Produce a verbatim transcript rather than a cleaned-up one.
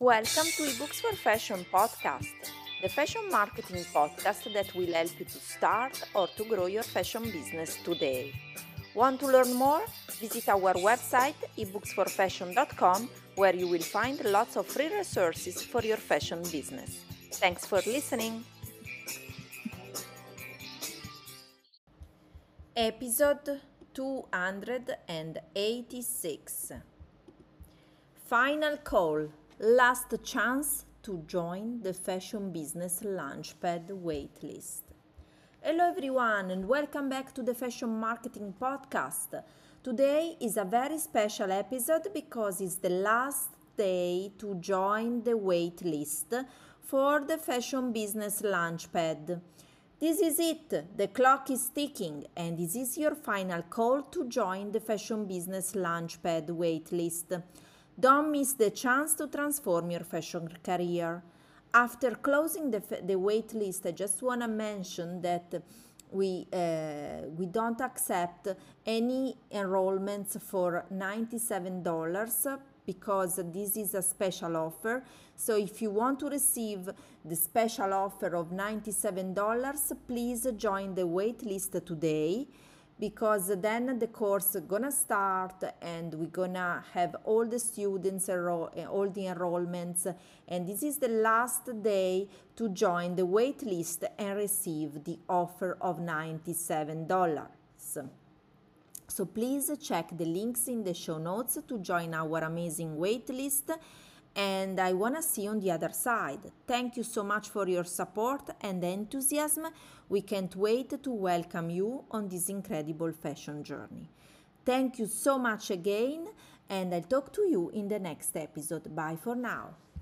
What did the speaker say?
Welcome to eBooks for Fashion podcast, the fashion marketing podcast that will help you to start or to grow your fashion business today. Want to learn more? Visit our website e books for fashion dot com where you will find lots of free resources for your fashion business. Thanks for listening. Episode two hundred eighty-six. Final call. Last chance to join the Fashion Business Launchpad waitlist. Hello everyone and welcome back to the Fashion Marketing Podcast. Today is a very special episode because it's the last day to join the waitlist for the Fashion Business Launchpad. This is it, the clock is ticking and this is your final call to join the Fashion Business Launchpad waitlist. Don't miss the chance to transform your fashion career. After closing the, the wait list, I just want to mention that we, uh, we don't accept any enrollments for ninety-seven dollars because this is a special offer. So if you want to receive the special offer of ninety-seven dollars, please join the wait list today, because then the course gonna start and we're gonna have all the students, enroll, all the enrollments, and this is the last day to join the wait list and receive the offer of ninety-seven dollars. So please check the links in the show notes to join our amazing wait list, and I want to see you on the other side. Thank you so much for your support and enthusiasm. We can't wait to welcome you on this incredible fashion journey. Thank you so much again, and I'll talk to you in the next episode. Bye for now.